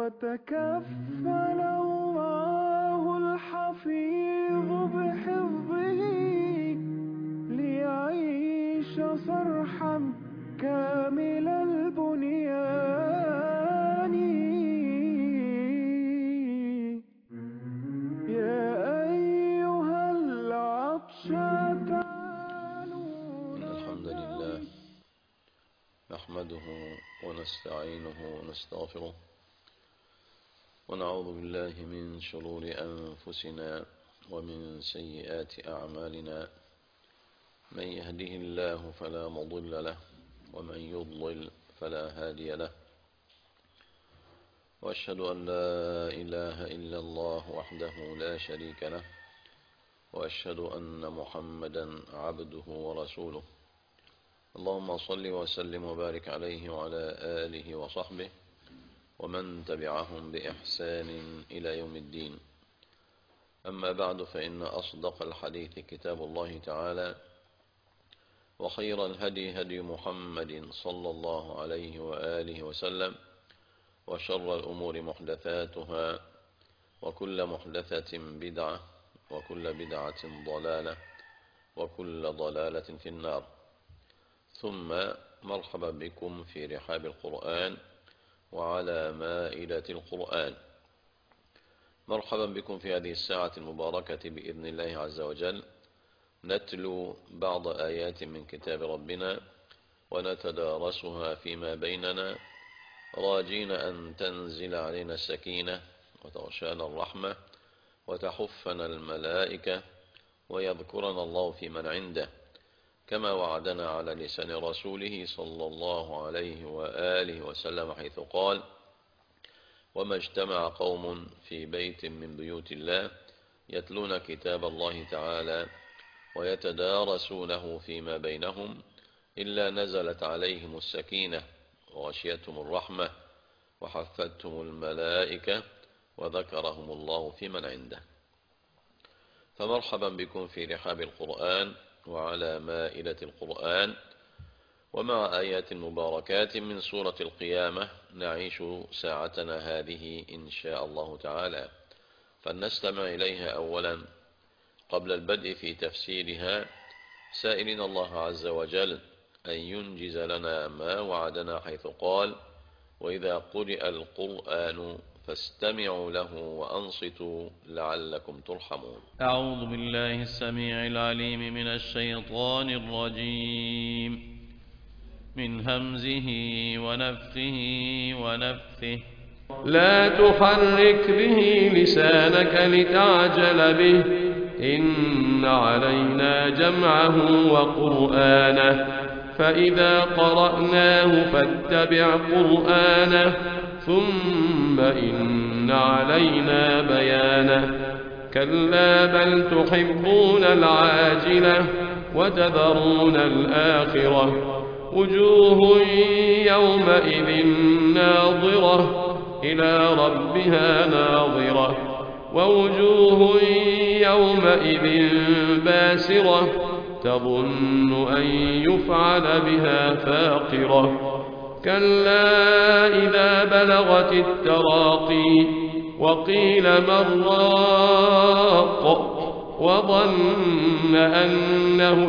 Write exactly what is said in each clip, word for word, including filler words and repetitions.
وتكفل الله الحفيظ بحفظه ليعيش صرحا كامل البنيان. يا أيها العطشة إن الحمد لله نحمده ونستعينه ونستغفره ونعوذ بالله من شرور أنفسنا ومن سيئات أعمالنا. من يهده الله فلا مضل له ومن يضلل فلا هادي له. وأشهد أن لا إله إلا الله وحده لا شريك له، وأشهد أن محمدا عبده ورسوله. اللهم صل وسلم وبارك عليه وعلى آله وصحبه ومن تبعهم بإحسان إلى يوم الدين. أما بعد، فإن أصدق الحديث كتاب الله تعالى، وخير الهدي هدي محمد صلى الله عليه وآله وسلم، وشر الأمور محدثاتها، وكل محدثة بدعة، وكل بدعة ضلالة، وكل ضلالة في النار. ثم مرحبا بكم في رحاب القرآن وعلى مائدة القرآن. مرحبا بكم في هذه الساعة المباركة بإذن الله عز وجل، نتلو بعض آيات من كتاب ربنا ونتدارسها فيما بيننا، راجين أن تنزل علينا السكينة وتغشانا الرحمة وتحفنا الملائكة ويذكرنا الله في من عنده، كما وعدنا على لسان رسوله صلى الله عليه وآله وسلم، حيث قال: وما اجتمع قوم في بيت من بيوت الله يتلون كتاب الله تعالى ويتدارسونه فيما بينهم إلا نزلت عليهم السكينة وغشيتهم الرحمة وحفتهم الملائكة وذكرهم الله في من عنده. فمرحبا بكم في رحاب القرآن وعلى مائدة القرآن، ومع آيات مباركات من سورة القيامة نعيش ساعتنا هذه إن شاء الله تعالى، فلنستمع إليها أولا قبل البدء في تفسيرها، سائلين الله عز وجل أن ينجز لنا ما وعدنا، حيث قال: وإذا قرئ القرآن فاستمعوا له وأنصتوا لعلكم ترحمون. أعوذ بالله السميع العليم من الشيطان الرجيم، من همزه ونفخه ونفثه. لا تحرك به لسانك لتعجل به، إن علينا جمعه وقرآنه، فإذا قرأناه فاتبع قرآنه، ثم إن علينا بيانه. كلا بل تحبون العاجلة وتذرون الآخرة، وجوه يومئذ ناظرة إلى ربها ناظرة، ووجوه يومئذ باسرة تظن أن يفعل بها فاقرة. كلا إذا بلغت التراقي وقيل من راق وظن أنه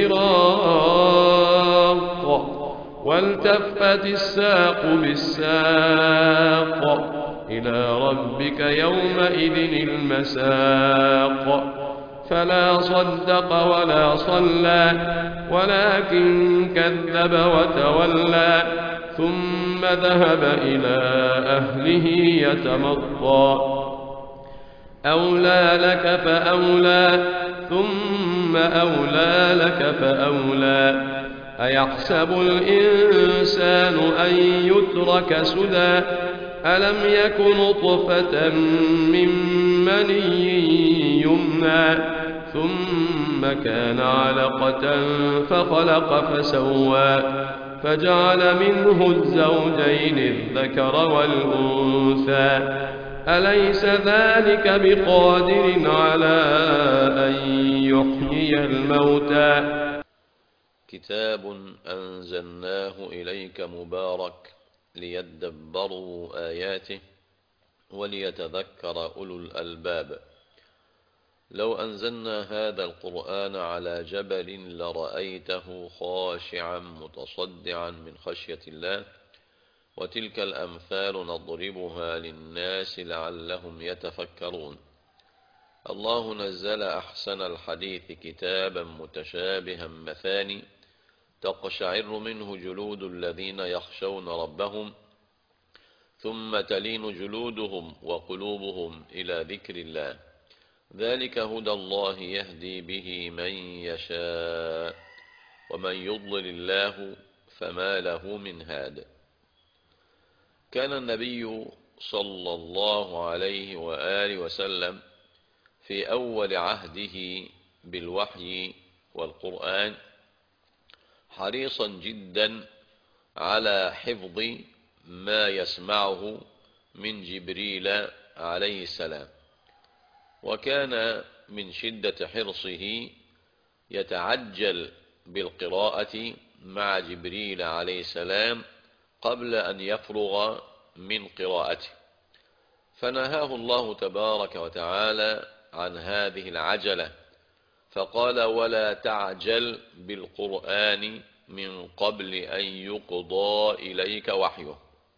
الفراق، والتفت الساق بالساق، إلى ربك يومئذ المساق. فلا صدق ولا صلى ولكن كذب وتولى، ثم ذهب إلى أهله يتمطى. أولى لك فأولى، ثم أولى لك فأولى. أيحسب الإنسان أن يترك سدى، ألم يك نطفة من مني يمنى، ثم كان علقة فخلق فسوى، فجعل منه الزوجين الذكر والأنثى. أليس ذلك بقادر على أن يحيي الموتى. كتاب أنزلناه إليك مبارك ليدبروا آياته وليتذكر أولو الألباب. لو أنزلنا هذا القرآن على جبل لرأيته خاشعا متصدعا من خشية الله. وتلك الأمثال نضربها للناس لعلهم يتفكرون. الله نزل أحسن الحديث كتابا متشابها مثاني تقشعر منه جلود الذين يخشون ربهم ثم تلين جلودهم وقلوبهم إلى ذكر الله. ذلك هدى الله يهدي به من يشاء ومن يضلل الله فما له من هاد. كان النبي صلى الله عليه وآله وسلم في أول عهده بالوحي والقرآن حريصا جدا على حفظ ما يسمعه من جبريل عليه السلام، وكان من شدة حرصه يتعجل بالقراءة مع جبريل عليه السلام قبل أن يفرغ من قراءته، فنهاه الله تبارك وتعالى عن هذه العجلة، فقال: ولا تعجل بالقرآن من قبل أن يقضى إليك وحيه.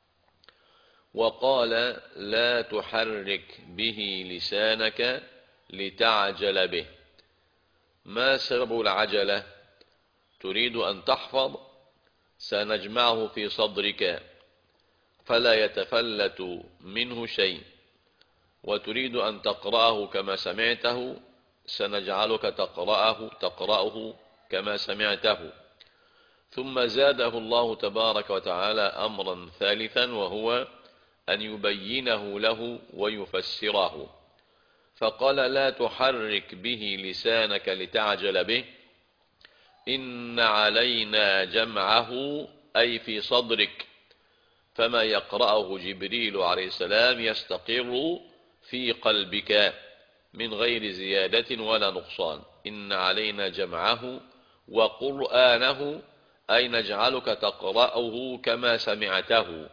وقال: لا تحرك به لسانك لتعجل به. ما سبب العجلة؟ تريد أن تحفظ، سنجمعه في صدرك فلا يتفلت منه شيء، وتريد أن تقرأه كما سمعته، سنجعلك تقرأه تقرأه كما سمعته. ثم زاده الله تبارك وتعالى أمرا ثالثا، وهو أن يبينه له ويفسره، فقال: لا تحرك به لسانك لتعجل به، إن علينا جمعه، أي في صدرك، فما يقرأه جبريل عليه السلام يستقر في قلبك من غير زيادة ولا نقصان. إن علينا جمعه وقرآنه، أي نجعلك تقرأه كما سمعته.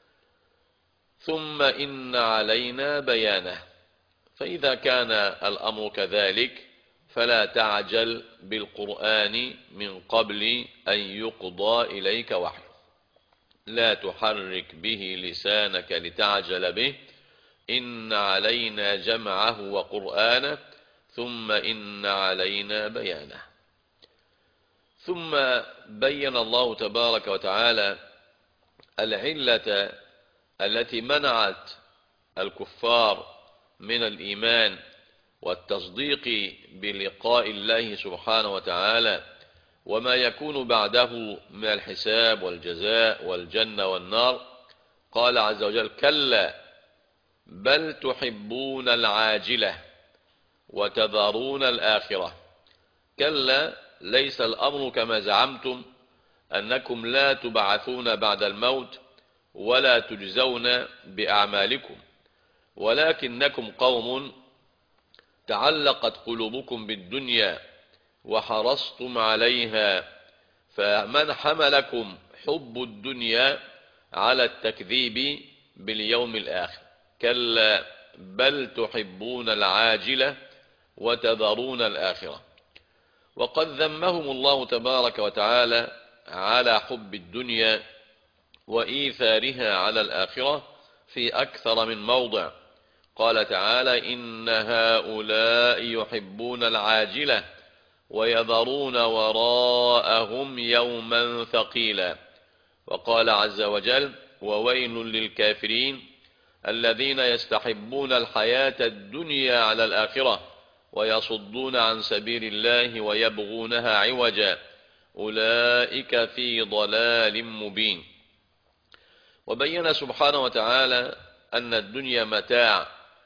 ثم إن علينا بيانه. فإذا كان الأمر كذلك فلا تعجل بالقرآن من قبل أن يقضى إليك وحيه. لا تحرك به لسانك لتعجل به، إن علينا جمعه وقرآنه، ثم إن علينا بيانه. ثم بين الله تبارك وتعالى العلة التي منعت الكفار من الإيمان والتصديق بلقاء الله سبحانه وتعالى وما يكون بعده من الحساب والجزاء والجنة والنار. قال عز وجل: كلا بل تحبون العاجلة وتذرون الآخرة. كلا، ليس الأمر كما زعمتم أنكم لا تبعثون بعد الموت ولا تجزون بأعمالكم، ولكنكم قوم تعلقت قلوبكم بالدنيا وحرصتم عليها، فمن حملكم حب الدنيا على التكذيب باليوم الآخر. كلا بل تحبون العاجلة وتذرون الآخرة. وقد ذمهم الله تبارك وتعالى على حب الدنيا وإيثارها على الآخرة في أكثر من موضع. قال تعالى: إن هؤلاء يحبون العاجلة ويذرون وراءهم يوما ثقيلا. وقال عز وجل: وويل للكافرين الذين يستحبون الحياة الدنيا على الآخرة ويصدون عن سبيل الله ويبغونها عوجا أولئك في ضلال مبين. وبين سبحانه وتعالى أن الدنيا متاع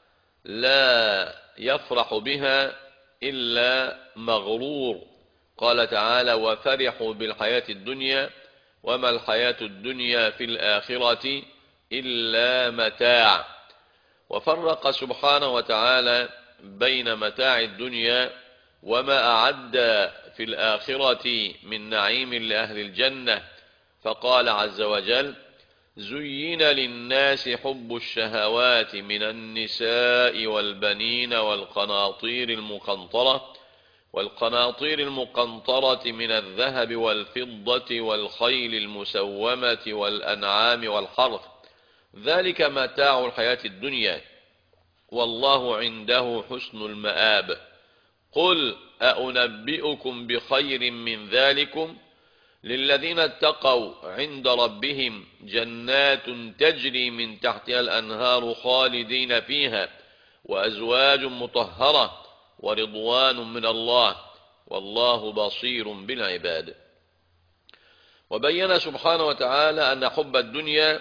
لا يفرح بها إلا مغرور. قال تعالى: وفرحوا بالحياة الدنيا وما الحياة الدنيا في الآخرة إلا متاع. وفرق سبحانه وتعالى بين متاع الدنيا وما أعد في الآخرة من نعيم لأهل الجنة، فقال عز وجل: زين للناس حب الشهوات من النساء والبنين والقناطير المقنطرة والقناطير المقنطرة من الذهب والفضة والخيل المسومة والأنعام والحرث، ذلك متاع الحياة الدنيا، والله عنده حسن المآب. قل أأنبئكم بخير من ذلكم للذين اتقوا عند ربهم جنات تجري من تحتها الأنهار خالدين فيها وأزواج مطهرة ورضوان من الله والله بصير بالعباد. وبين سبحانه وتعالى أن حب الدنيا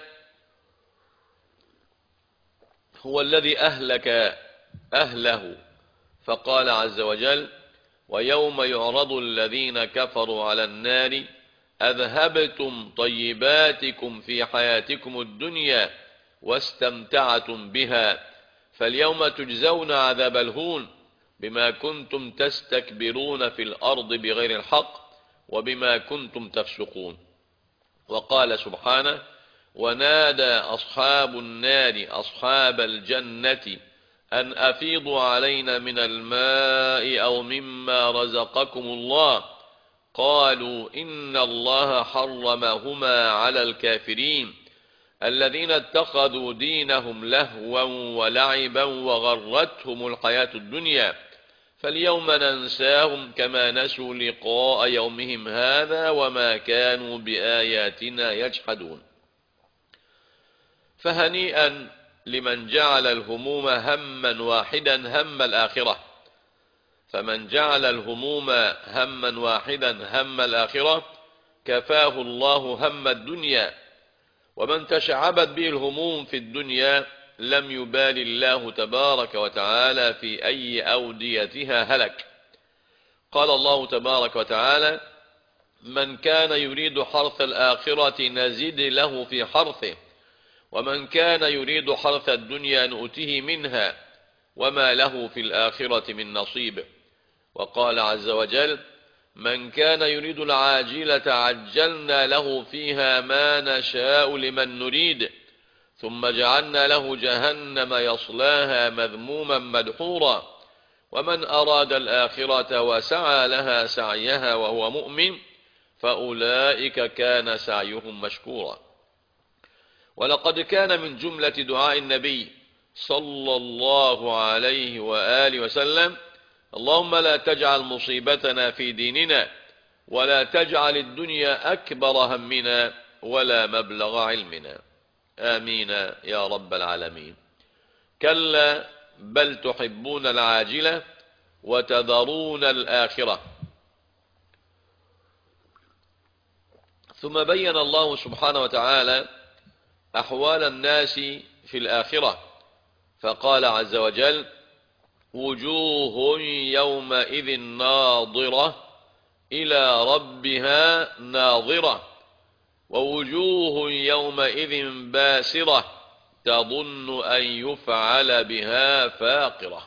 هو الذي أهلك أهله، فقال عز وجل: ويوم يعرض الذين كفروا على النار أذهبتم طيباتكم في حياتكم الدنيا واستمتعتم بها فاليوم تجزون عذاب الهون بما كنتم تستكبرون في الأرض بغير الحق وبما كنتم تفسقون. وقال سبحانه: ونادى أصحاب النار أصحاب الجنة أن أفيضوا علينا من الماء أو مما رزقكم الله قالوا إن الله حرمهما على الكافرين الذين اتخذوا دينهم لهوا ولعبا وغرتهم الحياة الدنيا فاليوم ننساهم كما نسوا لقاء يومهم هذا وما كانوا بآياتنا يجحدون. فهنيئا لمن جعل الهموم هما واحدا هم الآخرة، فمن جعل الهموم هما واحدا هم الآخرة كفاه الله هم الدنيا، ومن تشعبت به الهموم في الدنيا لم يبال الله تبارك وتعالى في أي أوديتها هلك. قال الله تبارك وتعالى: من كان يريد حرث الآخرة نزد له في حرثه ومن كان يريد حرث الدنيا نؤته منها وما له في الآخرة من نصيب. وقال عز وجل: من كان يريد العاجلة عجلنا له فيها ما نشاء لمن نريد ثم جعلنا له جهنم يصلاها مذموما مدحورا ومن أراد الآخرة وسعى لها سعيها وهو مؤمن فأولئك كان سعيهم مشكورا. ولقد كان من جملة دعاء النبي صلى الله عليه وآله وسلم: اللهم لا تجعل مصيبتنا في ديننا ولا تجعل الدنيا أكبر همنا ولا مبلغ علمنا. آمين يا رب العالمين. كلا بل تحبون العاجلة وتذرون الآخرة. ثم بين الله سبحانه وتعالى أحوال الناس في الآخرة فقال عز وجل: وجوه يومئذ ناظرة إلى ربها ناظرة ووجوه يومئذ باسرة تظن أن يفعل بها فاقرة.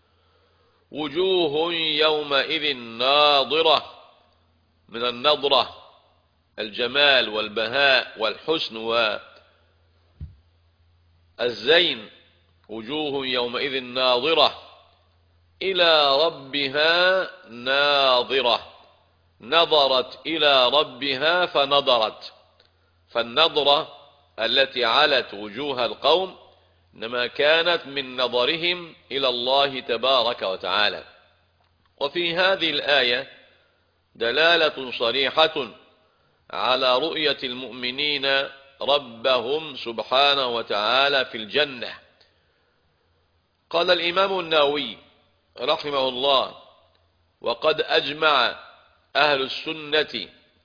وجوه يومئذ ناظرة من النظرة الجمال والبهاء والحسن والزين. وجوه يومئذ ناظرة إلى ربها ناظرة نظرت إلى ربها فنظرت. فالنظرة التي علت وجوه القوم إنما كانت من نظرهم إلى الله تبارك وتعالى. وفي هذه الآية دلالة صريحة على رؤية المؤمنين ربهم سبحانه وتعالى في الجنة. قال الإمام النووي رحمه الله: وقد أجمع أهل السنة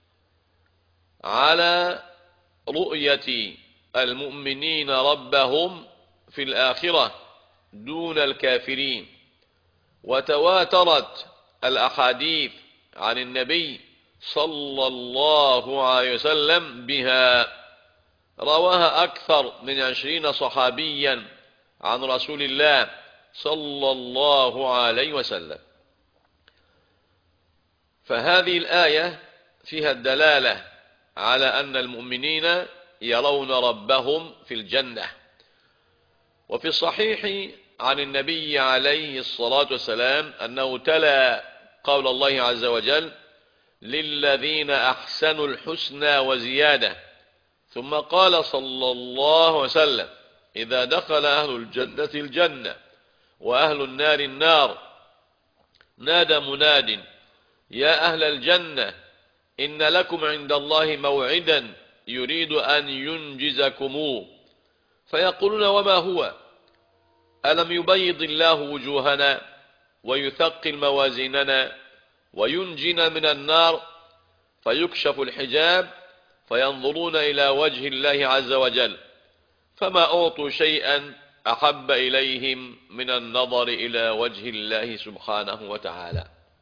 على رؤية المؤمنين ربهم في الآخرة دون الكافرين، وتواترت الأحاديث عن النبي صلى الله عليه وسلم بها، رواها أكثر من عشرين صحابيا عن رسول الله صلى الله عليه وسلم. فهذه الآية فيها الدلالة على أن المؤمنين يرون ربهم في الجنة. وفي الصحيح عن النبي عليه الصلاة والسلام أنه تلا قول الله عز وجل: للذين أحسنوا الحسنى وزيادة، ثم قال صلى الله عليه وسلم: إذا دخل أهل الجنة الجنة وأهل النار النار، نادى مناد: يا أهل الجنة إن لكم عند الله موعدا يريد أن ينجزكموه. فيقولون: وما هو؟ ألم يبيض الله وجوهنا ويثقل موازيننا وينجنا من النار؟ فيكشف الحجاب فينظرون إلى وجه الله عز وجل، فما أعطوا شيئا أحب إليهم من النظر إلى وجه الله سبحانه وتعالى.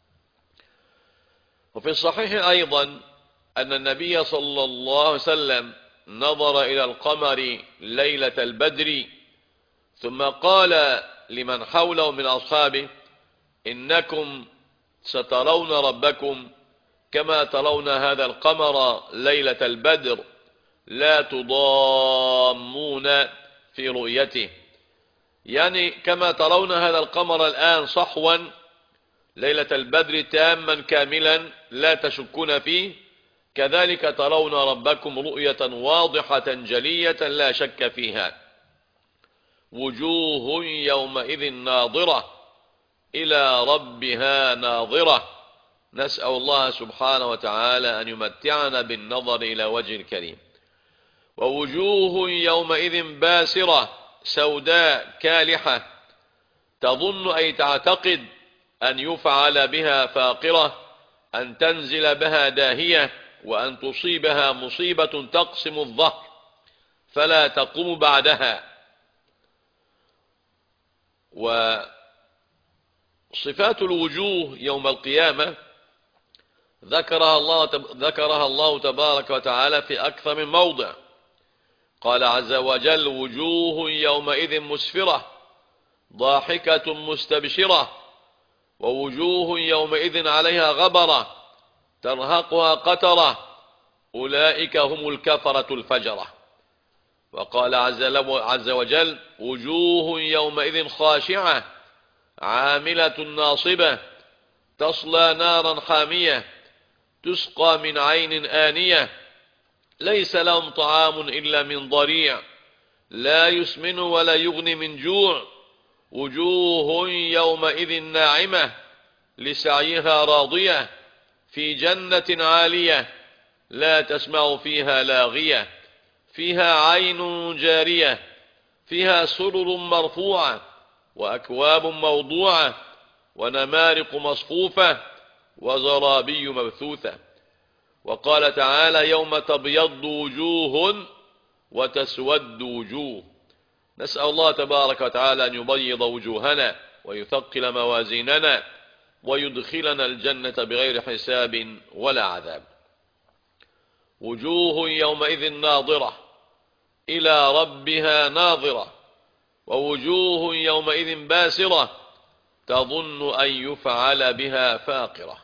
وفي الصحيح أيضا أن النبي صلى الله عليه وسلم نظر إلى القمر ليلة البدر، ثم قال لمن حوله من أصحابه: إنكم سترون ربكم كما ترون هذا القمر ليلة البدر، لا تضامون في رؤيته. يعني كما ترون هذا القمر الآن صحوا ليلة البدر تاما كاملا لا تشكون فيه، كذلك ترون ربكم رؤية واضحة جلية لا شك فيها. وجوه يومئذ ناظرة إلى ربها ناظرة. نسأل الله سبحانه وتعالى أن يمتعنا بالنظر إلى وجه الكريم. ووجوه يومئذ باسرة سوداء كالحة، تظن أي تعتقد أن يفعل بها فاقرة، أن تنزل بها داهية، وأن تصيبها مصيبة تقسم الظهر فلا تقوم بعدها. وصفات الوجوه يوم القيامة ذكرها الله, ذكرها الله تبارك وتعالى في أكثر من موضع. قال عز وجل: وجوه يومئذ مسفرة ضاحكة مستبشرة، ووجوه يومئذ عليها غبرة ترهقها قترة، أولئك هم الكفرة الفجرة. وقال عز وجل: وجوه يومئذ خاشعة عاملة ناصبة تصلى نارا حامية تسقى من عين آنية ليس لهم طعام إلا من ضريع لا يسمن ولا يغني من جوع. وجوه يومئذ ناعمة لسعيها راضية في جنة عالية لا تسمع فيها لاغية فيها عين جارية فيها سرر مرفوعة وأكواب موضوعة ونمارق مصفوفة وزرابي مبثوثة. وقال تعالى: يوم تبيض وجوه وتسود وجوه. نسأل الله تبارك وتعالى أن يبيض وجوهنا ويثقل موازيننا ويدخلنا الجنة بغير حساب ولا عذاب. وجوه يومئذ ناظرة إلى ربها ناظرة، ووجوه يومئذ باسرة تظن أن يفعل بها فاقرة.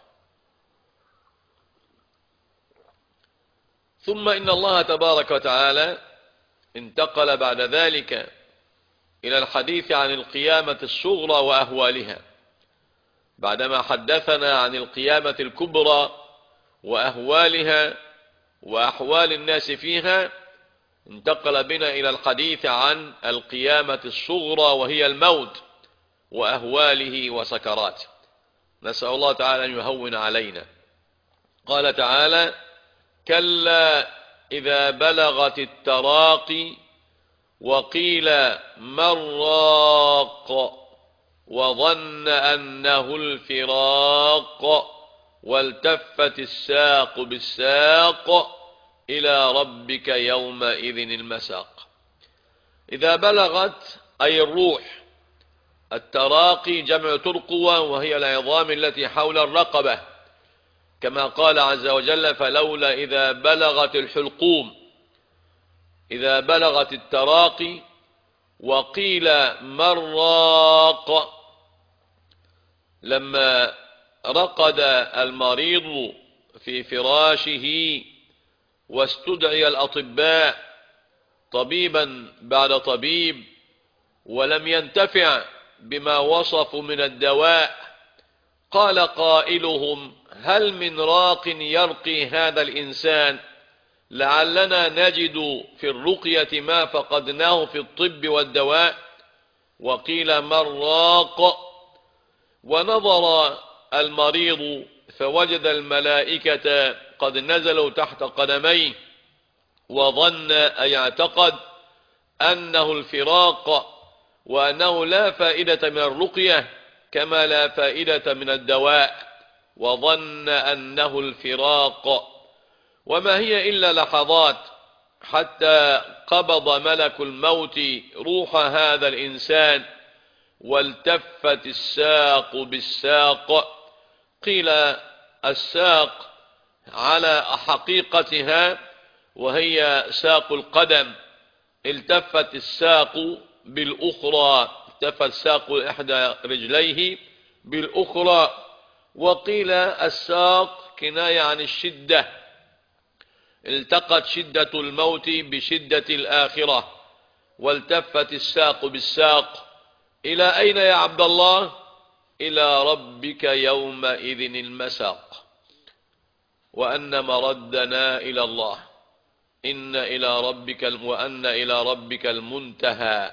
ثم إن الله تبارك وتعالى انتقل بعد ذلك إلى الحديث عن القيامة الصغرى وأهوالها. بعدما حدثنا عن القيامة الكبرى وأهوالها وأحوال الناس فيها، انتقل بنا إلى الحديث عن القيامة الصغرى وهي الموت وأهواله وسكراته. نسأل الله تعالى أن يهون علينا. قال تعالى: كلا إذا بلغت التراقي وقيل من راق وظن أنه الفراق والتفت الساق بالساق إلى ربك يومئذ المساق. إذا بلغت أي الروح. التراقي جمع ترقوة وهي العظام التي حول الرقبة، كما قال عز وجل: فلولا إذا بلغت الحلقوم. إذا بلغت التراقي وقيل من راق، لما رقد المريض في فراشه واستدعي الأطباء طبيبا بعد طبيب ولم ينتفع بما وصفوا من الدواء. قال قائلهم: هل من راق يرقي هذا الإنسان؟ لعلنا نجد في الرقية ما فقدناه في الطب والدواء. وقيل: من راق؟ ونظر المريض فوجد الملائكة قد نزلوا تحت قدميه، وظن أي اعتقد أنه الفراق، وأنه لا فائدة من الرقية كما لا فائدة من الدواء، وظن أنه الفراق. وما هي إلا لحظات حتى قبض ملك الموت روح هذا الإنسان، والتفت الساق بالساق. قيل الساق على حقيقتها وهي ساق القدم، التفت الساق بالأخرى، التفت ساق إحدى رجليه بالأخرى. وقيل الساق كناية عن الشدة، التقت شدة الموت بشدة الآخرة، والتفت الساق بالساق. إلى أين يا عبد الله؟ إلى ربك يومئذ المساق، وأن مردنا إلى الله، إن إلى ربك وأن إلى ربك المنتهى.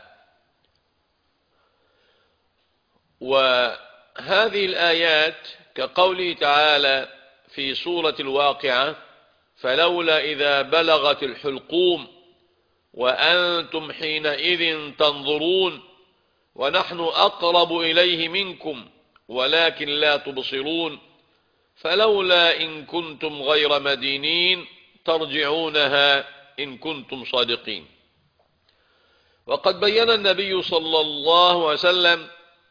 وهذه الآيات كقوله تعالى في سورة الواقعة: فلولا إذا بلغت الحلقوم وأنتم حينئذ تنظرون ونحن أقرب إليه منكم ولكن لا تبصرون، فلولا إن كنتم غير مدينين ترجعونها إن كنتم صادقين. وقد بين النبي صلى الله عليه وسلم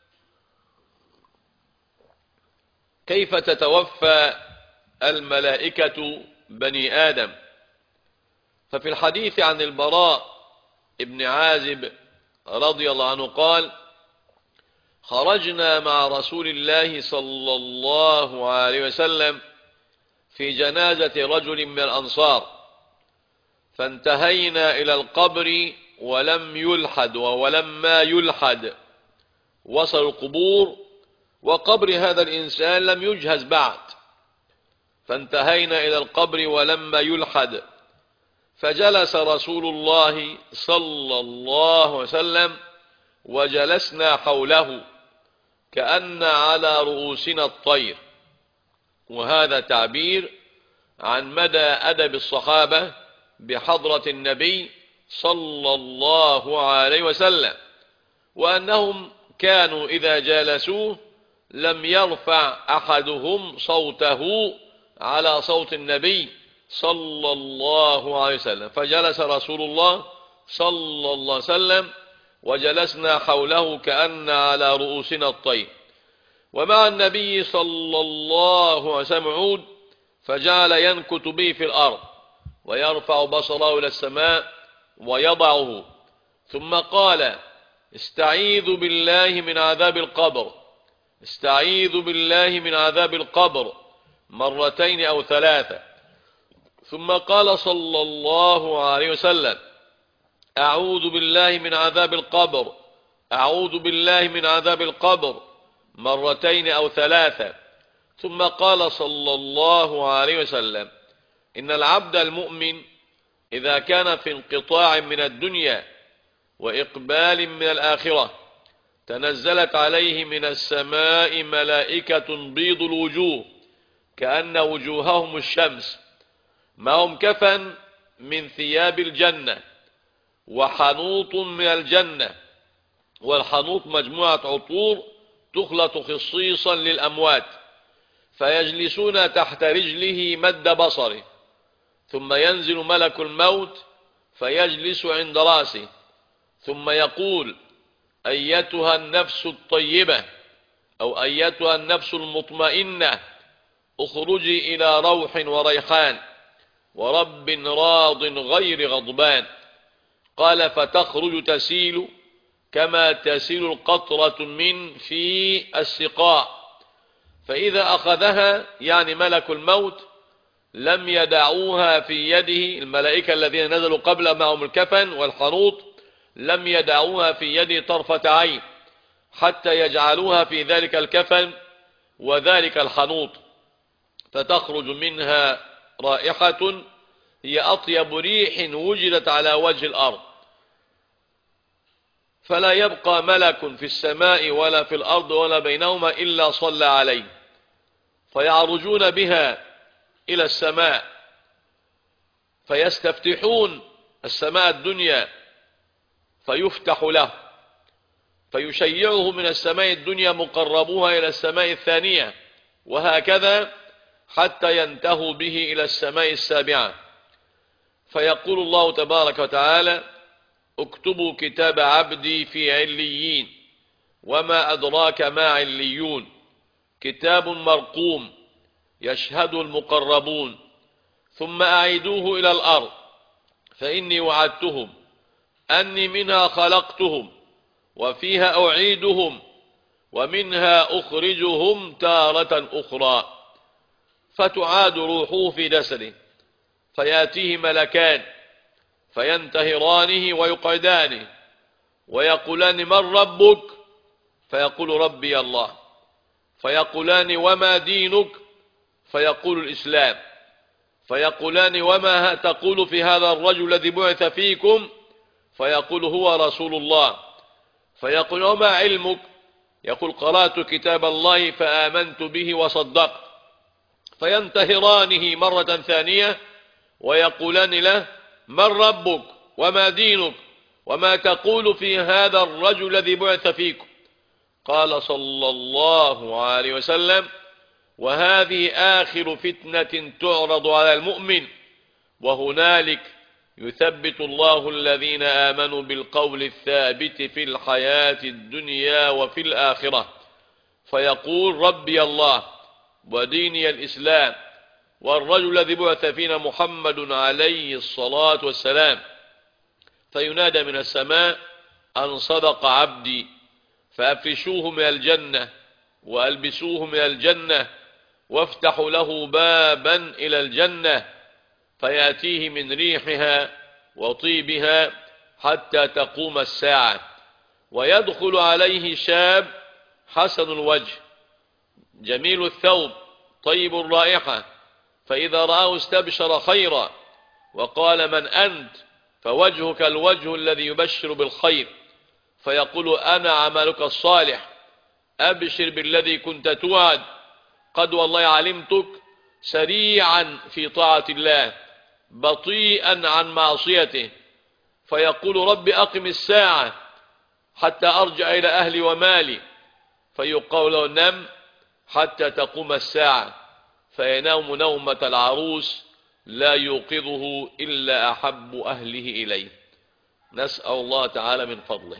كيف تتوفى الملائكة بني آدم. ففي الحديث عن البراء ابن عازب رضي الله عنه قال: خرجنا مع رسول الله صلى الله عليه وسلم في جنازة رجل من الأنصار، فانتهينا إلى القبر ولم يلحد ولما يلحد وصل القبور، وقبر هذا الإنسان لم يجهز بعد، فانتهينا إلى القبر ولما يلحد، فجلس رسول الله صلى الله عليه وسلم وجلسنا حوله كأن على رؤوسنا الطير. وهذا تعبير عن مدى أدب الصحابة بحضرة النبي صلى الله عليه وسلم، وأنهم كانوا إذا جالسوه لم يرفع أحدهم صوته على صوت النبي صلى الله عليه وسلم. فجلس رسول الله صلى الله عليه وسلم وجلسنا حوله كأن على رؤوسنا الطير. ومع النبي صلى الله عليه وسلم عود، فجعل ينكت به في الأرض ويرفع بصره إلى السماء ويضعه، ثم قال: استعيذوا بالله من عذاب القبر، استعيذوا بالله من عذاب القبر، مرتين أو ثلاثة. ثم قال صلى الله عليه وسلم: أعوذ بالله من عذاب القبر، أعوذ بالله من عذاب القبر، مرتين أو ثلاثة. ثم قال صلى الله عليه وسلم: إن العبد المؤمن إذا كان في انقطاع من الدنيا وإقبال من الآخرة تنزلت عليه من السماء ملائكة بيض الوجوه كأن وجوههم الشمس، ما هم كفن من ثياب الجنة وحنوط من الجنة. والحنوط مجموعة عطور تخلط خصيصا للأموات، فيجلسون تحت رجله مد بصره، ثم ينزل ملك الموت فيجلس عند رأسه، ثم يقول: أيتها النفس الطيبة أو أيتها النفس المطمئنة اخرجي إلى روح وريحان ورب راض غير غضبان. قال: فتخرج تسيل كما تسيل القطرة من في السقاء، فإذا أخذها يعني ملك الموت لم يدعوها في يده، الملائكة الذين نزلوا قبل معهم الكفن والحنوط لم يدعوها في يده طرفة عين حتى يجعلوها في ذلك الكفن وذلك الحنوط، فتخرج منها رائحة هي أطيب ريح وجدت على وجه الأرض، فلا يبقى ملك في السماء ولا في الأرض ولا بينهما إلا صلى عليه، فيعرجون بها إلى السماء فيستفتحون السماء الدنيا فيفتح له، فيشيعه من السماء الدنيا مقربوها إلى السماء الثانية، وهكذا حتى ينتهوا به إلى السماء السابعة. فيقول الله تبارك وتعالى: اكتبوا كتاب عبدي في عليين، وما أدراك ما عليون، كتاب مرقوم يشهده المقربون، ثم أعيدوه إلى الأرض فإني وعدتهم أني منها خلقتهم وفيها أعيدهم ومنها أخرجهم تارة أخرى. فتعاد روحه في جسده فيأتيه ملكان فينتهرانه ويقعدانه ويقولان: من ربك؟ فيقول: ربي الله. فيقولان: وما دينك؟ فيقول: الإسلام. فيقولان: وما تقول في هذا الرجل الذي بعث فيكم؟ فيقول: هو رسول الله. فيقول: وما علمك؟ يقول: قرأت كتاب الله فآمنت به وصدقت. فينتهرانه مرة ثانية ويقولان له: من ربك؟ وما دينك؟ وما تقول في هذا الرجل الذي بعث فيكم؟ قال صلى الله عليه وسلم: وهذه آخر فتنة تعرض على المؤمن، وهنالك يثبت الله الذين آمنوا بالقول الثابت في الحياة الدنيا وفي الآخرة. فيقول: ربي الله وديني الإسلام، والرجل الذي بعث فينا محمد عليه الصلاة والسلام. فينادى من السماء: أن صدق عبدي، فأفرشوه من الجنة وألبسوه من الجنة وافتحوا له بابا إلى الجنة، فيأتيه من ريحها وطيبها حتى تقوم الساعة. ويدخل عليه شاب حسن الوجه جميل الثوب طيب الرائحة، فإذا رآه استبشر خيرا وقال: من أنت؟ فوجهك الوجه الذي يبشر بالخير. فيقول: أنا عملك الصالح، أبشر بالذي كنت توعد، قد والله علمتك سريعا في طاعة الله بطيئا عن معصيته. فيقول: رب أقم الساعة حتى أرجع إلى أهلي ومالي. فيقول له: نم حتى تقوم الساعة. فينام نومة العروس لا يوقظه إلا أحب أهله إليه. نسأل الله تعالى من فضله.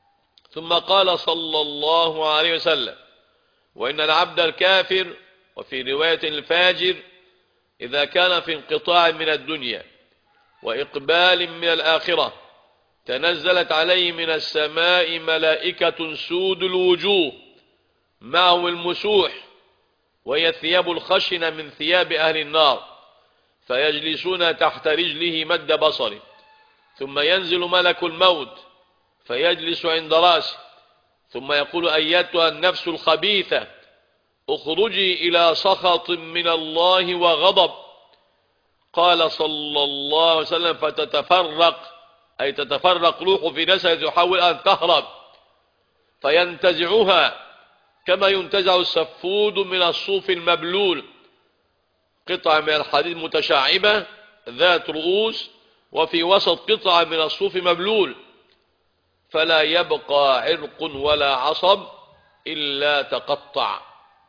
ثم قال صلى الله عليه وسلم: وإن العبد الكافر، وفي رواية الفاجر، إذا كان في انقطاع من الدنيا وإقبال من الآخرة تنزلت عليه من السماء ملائكة سود الوجوه معهم المسوح، وهي الثياب الخشنة من ثياب أهل النار، فيجلسون تحت رجله مد بصره، ثم ينزل ملك الموت فيجلس عند راسه، ثم يقول: أيتها النفس الخبيثة اخرجي إلى سخط من الله وغضب. قال صلى الله عليه وسلم: فتتفرق، أي تتفرق روحه في جسده تحاول أن تهرب، فينتزعها كما ينتزع السفود من الصوف المبلول، قطعة من الحديد متشعبة ذات رؤوس وفي وسط قطعة من الصوف مبلول، فلا يبقى عرق ولا عصب إلا تقطع.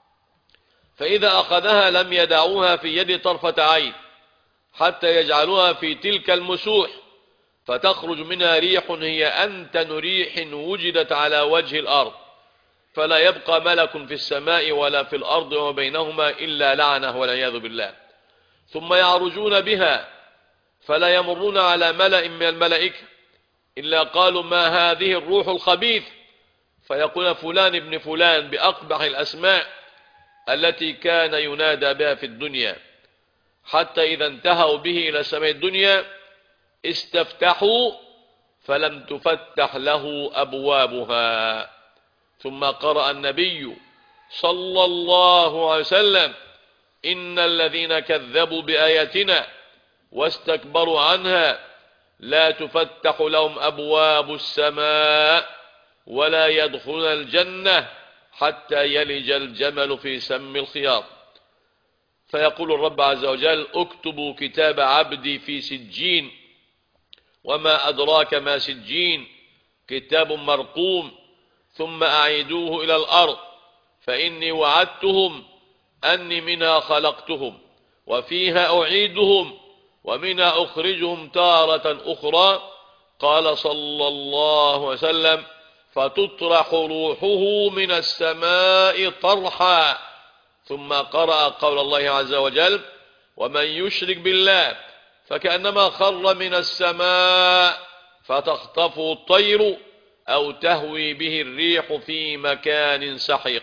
فإذا أخذها لم يدعوها في يد طرفة عين حتى يجعلوها في تلك المسوح، فتخرج منها ريح هي أنتن ريح وجدت على وجه الأرض، فلا يبقى ملك في السماء ولا في الأرض وبينهما إلا لعنه والعياذ بالله. ثم يعرجون بها فلا يمرون على ملأ من الملائكة إلا قالوا: ما هذه الروح الخبيث؟ فيقول: فلان ابن فلان بأقبح الأسماء التي كان ينادى بها في الدنيا، حتى إذا انتهوا به إلى سماء الدنيا استفتحوا فلم تفتح له أبوابها. ثم قرأ النبي صلى الله عليه وسلم: إن الذين كذبوا بآياتنا واستكبروا عنها لا تفتح لهم أبواب السماء ولا يدخلون الجنة حتى يلج الجمل في سم الخياط. فيقول الرب عز وجل: اكتبوا كتاب عبدي في سجين، وما أدراك ما سجين، كتاب مرقوم، ثم أعيدوه إلى الأرض فإني وعدتهم أني منها خلقتهم وفيها أعيدهم ومنها أخرجهم تارة أخرى. قال صلى الله عليه وسلم: فتطرح روحه من السماء طرحا. ثم قرأ قول الله عز وجل: ومن يشرك بالله فكأنما خر من السماء فتخطفه الطير أو تهوي به الريح في مكان سحيق.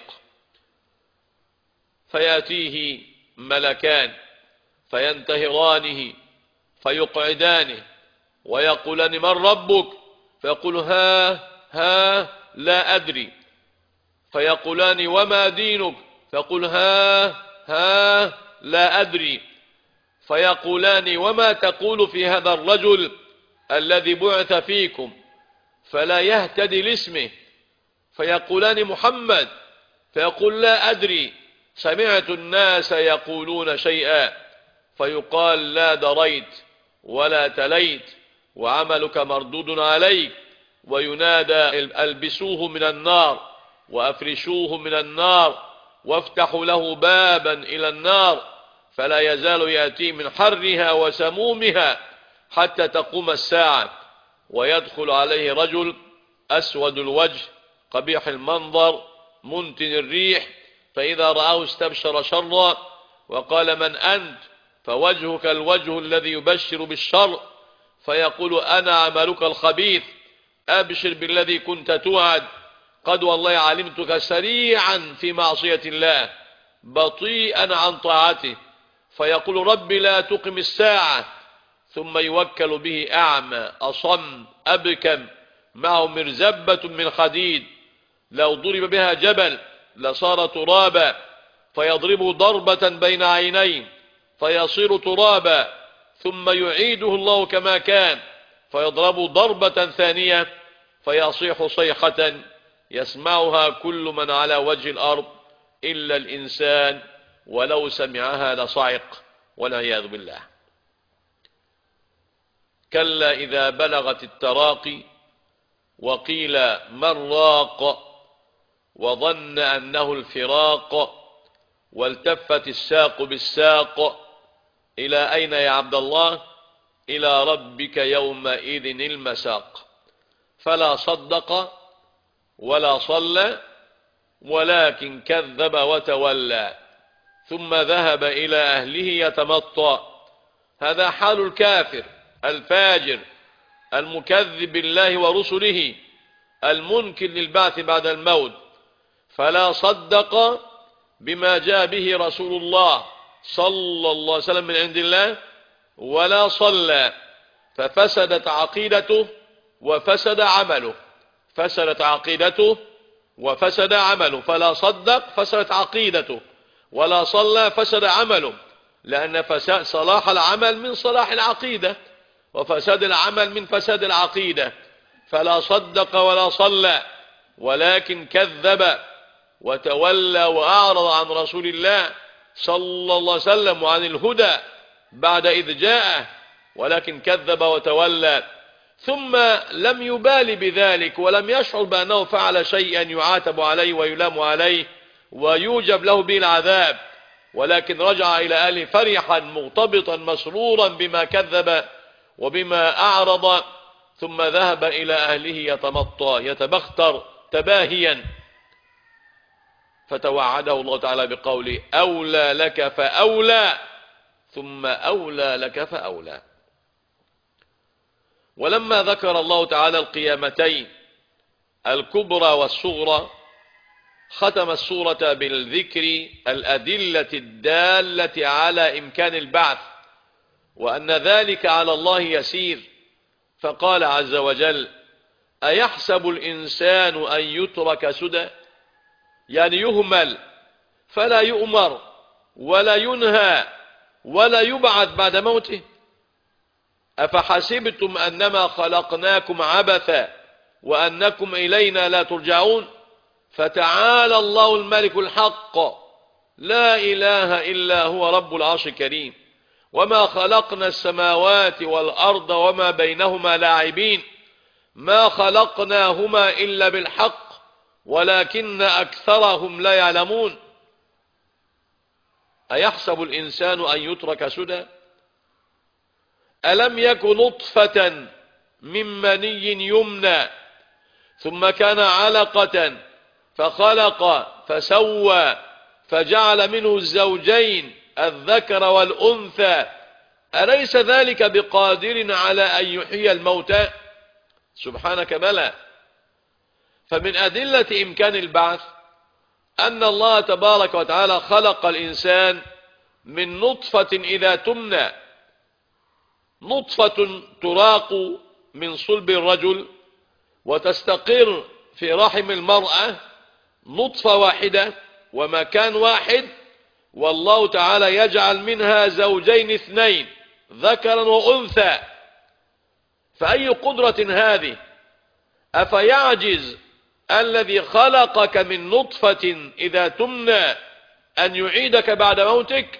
فيأتيه ملكان فينتهرانه فيقعدانه ويقولان: من ربك؟ فيقول: ها ها لا أدري. فيقولان: وما دينك؟ فيقول: ها ها لا أدري. فيقولان: وما تقول في هذا الرجل الذي بعث فيكم؟ فلا يهتدي لاسمه. فيقولان: محمد. فيقول: لا أدري، سمعت الناس يقولون شيئا. فيقال: لا دريت ولا تليت وعملك مردود عليك. وينادى: ألبسوه من النار وأفرشوه من النار وافتحوا له بابا إلى النار فلا يزال يأتي من حرها وسمومها حتى تقوم الساعة. ويدخل عليه رجل أسود الوجه قبيح المنظر منتن الريح، فإذا رآه استبشر شرا وقال: من أنت؟ فوجهك الوجه الذي يبشر بالشر. فيقول: أنا عملك الخبيث، أبشر بالذي كنت توعد. قد والله علمتك سريعا في معصية الله بطيئا عن طاعته. فيقول: رب لا تقم الساعة. ثم يوكل به أعمى أصم أبكم معه مرزبة من حديد، لو ضرب بها جبل لصار ترابا، فيضربه ضربة بين عينين فيصير ترابا، ثم يعيده الله كما كان فيضرب ضربة ثانية فيصيح صيحة يسمعها كل من على وجه الأرض إلا الإنسان، ولو سمعها لصعق والعياذ بالله. كلا إذا بلغت التراقي وقيل من راق وظن أنه الفراق والتفت الساق بالساق. إلى أين يا عبد الله؟ إلى ربك يومئذ المساق. فلا صدق ولا صلى ولكن كذب وتولى ثم ذهب إلى أهله يتمطى. هذا حال الكافر الفاجر المكذب بالله ورسله المنكر للبعث بعد الموت. فلا صدق بما جاء به رسول الله صلى الله عليه وسلم من عند الله ولا صلى، ففسدت عقيدته وفسد عمله. فسدت عقيدته وفسد عمله. فلا صدق فسدت عقيدته، ولا صلى فسد عمله، لأن فساد صلاح العمل من صلاح العقيدة وفساد العمل من فساد العقيدة. فلا صدق ولا صلى ولكن كذب وتولى وأعرض عن رسول الله صلى الله عليه وسلم وعن الهدى بعد إذ جاءه، ولكن كذب وتولى. ثم لم يبالي بذلك ولم يشعر بأنه فعل شيئا يعاتب عليه ويلام عليه ويوجب له به العذاب، ولكن رجع إلى أهله فرحا مغتبطا مسرورا بما كذب وبما أعرض، ثم ذهب إلى أهله يتمطى يتبختر تباهيا. فتوعده الله تعالى بقوله: أولى لك فأولى ثم أولى لك فأولى. ولما ذكر الله تعالى القيامتين الكبرى والصغرى ختم السورة بالذكر الأدلة الدالة على إمكان البعث وأن ذلك على الله يسير. فقال عز وجل: أيحسب الإنسان أن يترك سدى، يعني يهمل فلا يؤمر ولا ينهى ولا يبعث بعد موته. أفحسبتم أنما خلقناكم عبثا وأنكم إلينا لا ترجعون. فتعالى الله الملك الحق لا إله إلا هو رب العرش الكريم. وما خلقنا السماوات والأرض وما بينهما لاعبين، ما خلقناهما إلا بالحق ولكن أكثرهم لا يعلمون. أيحسب الإنسان أن يترك سدى، ألم يك نطفة من مني يمنى ثم كان علقة فخلق فسوى فجعل منه الزوجين الذكر والأنثى أليس ذلك بقادر على أن يحيي الموتى؟ سبحانك بلى. فمن أدلة إمكان البعث أن الله تبارك وتعالى خلق الإنسان من نطفة إذا تمنى، نطفة تراق من صلب الرجل وتستقر في رحم المرأة، نطفة واحدة ومكان واحد، والله تعالى يجعل منها زوجين اثنين ذكرا وأنثى. فأي قدرة هذه؟ أفيعجز الذي خلقك من نطفة إذا تمنى أن يعيدك بعد موتك؟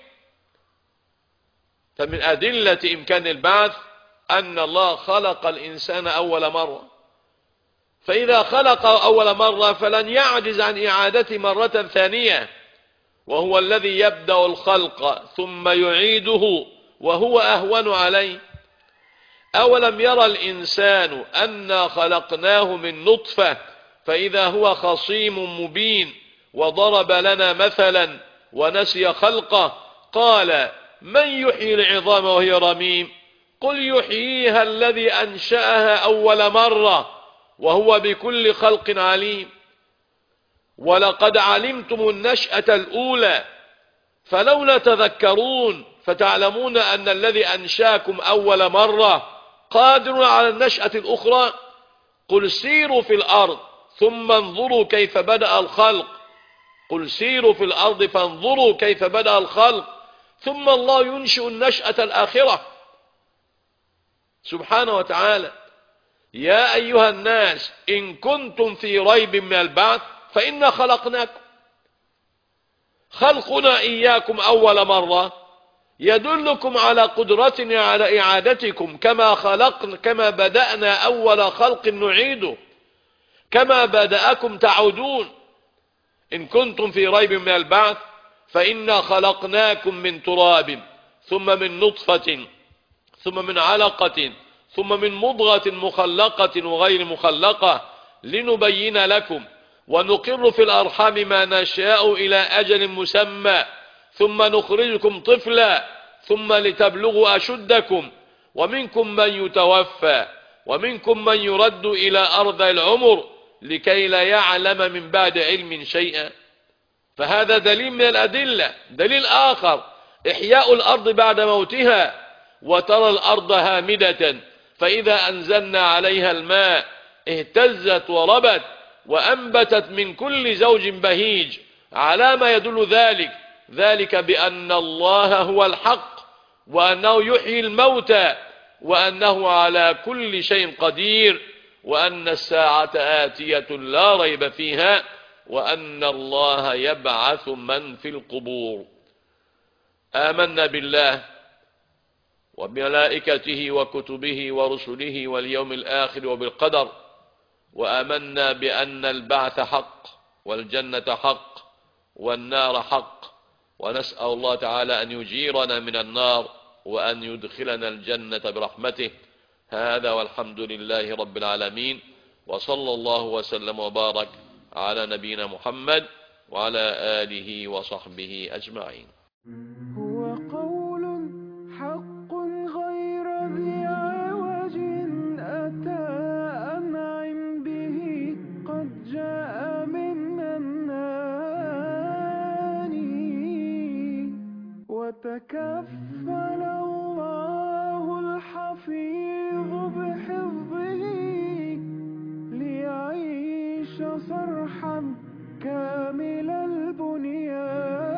فمن أدلة إمكان البعث أن الله خلق الإنسان أول مرة، فإذا خلق أول مرة فلن يعجز عن إعادته مرة ثانية، وهو الذي يبدأ الخلق ثم يعيده وهو أهون عليه. أولم يرى الإنسان أنا خلقناه من نطفة فإذا هو خصيم مبين وضرب لنا مثلا ونسي خلقه قال: من يحيي العظام وهي رميم قل يحييها الذي أنشأها أول مرة وهو بكل خلق عليم. ولقد علمتم النشأة الأولى فلولا تذكرون فتعلمون أن الذي أنشاكم أول مرة قادر على النشأة الأخرى. قل سيروا في الأرض ثم انظروا كيف بدأ الخلق قل سيروا في الأرض فانظروا كيف بدأ الخلق ثم الله ينشئ النشأة الآخرة سبحانه وتعالى. يا أيها الناس إن كنتم في ريب من البعث فإنا خلقناكم. خلقنا إياكم أول مرة يدلكم على قدرتنا على إعادتكم كما خلقنا كما بدأنا أول خلق نعيده كما بدأكم تعودون. إن كنتم في ريب من البعث فإنا خلقناكم من تراب ثم من نطفة ثم من علقة ثم من مضغة مخلقة وغير مخلقة لنبين لكم ونقر في الأرحام ما نشاء إلى أجل مسمى ثم نخرجكم طفلا ثم لتبلغوا أشدكم ومنكم من يتوفى ومنكم من يرد إلى أرض العمر لكي لا يعلم من بعد علم شيئا. فهذا دليل من الأدلة. دليل آخر: إحياء الأرض بعد موتها. وترى الأرض هامدة فإذا أنزلنا عليها الماء اهتزت وربت وأنبتت من كل زوج بهيج. على ما يدل ذلك؟ ذلك بأن الله هو الحق وأنه يحيي الموتى وأنه على كل شيء قدير وأن الساعة آتية لا ريب فيها وأن الله يبعث من في القبور. آمنا بالله وبملائكته وكتبه ورسله واليوم الآخر وبالقدر، وآمنا بأن البعث حق والجنة حق والنار حق، ونسأل الله تعالى أن يجيرنا من النار وأن يدخلنا الجنة برحمته. هذا والحمد لله رب العالمين، وصلى الله وسلم وبارك على نبينا محمد وعلى آله وصحبه أجمعين. هو قول حق غير ذي عوج أتى أنعم به قد جاء من مناني وتكفل الله يفيض بحفظه ليعيش صرحا كامل البنيان.